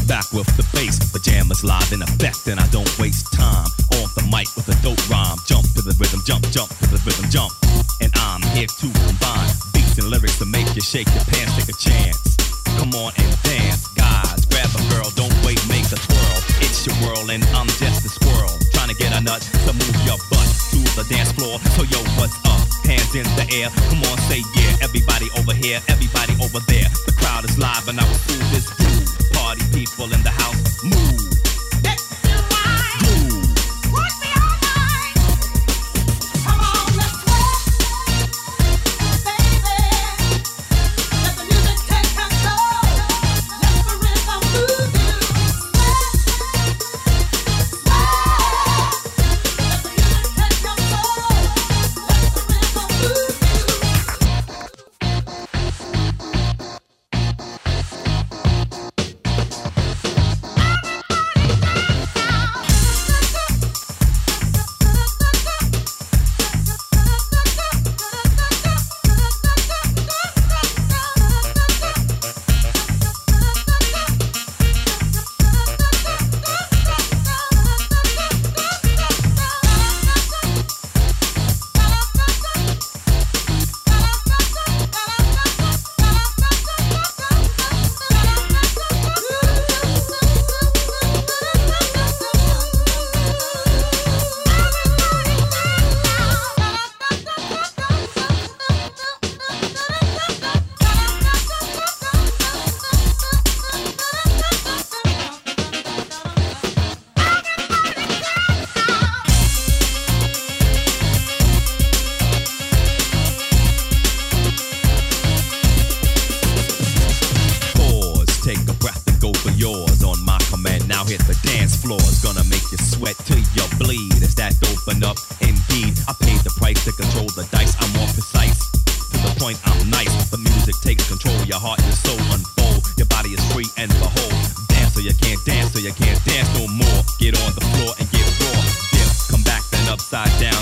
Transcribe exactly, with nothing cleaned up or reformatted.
Back with the bass, pajamas live in effect, and I don't waste time on the mic with a dope rhyme. Jump to the rhythm, jump, jump to the rhythm, jump. And I'm here to combine beats and lyrics to make you shake your pants, take a chance. Come on and dance, guys, grab a girl, don't wait, make a twirl. It's your world and I'm just a squirrel, trying to get a nut to move your butt to the dance floor. So yo, what's up? Hands in the air, come on, say yeah. Everybody over here, everybody over there. The crowd is live and I will through this groove. Party people in the house, move. Let's do right. Groove. Would be all right. Come on, let's rock, baby. Let the music take control. Let the rhythm move you. Sweat, sweat. Let the music take control. Let the rhythm move you. Take a breath and go for yours on my command. Now hit the dance floor. It's gonna make you sweat till you bleed. Is that open up? Indeed, I paid the price to control the dice. I'm more precise. To the point, I'm nice. The music takes control. Your heart and soul unfold. Your body is free and behold. Dance so you can't dance, so you can't dance no more. Get on the floor and get raw. Dip, come back then upside down.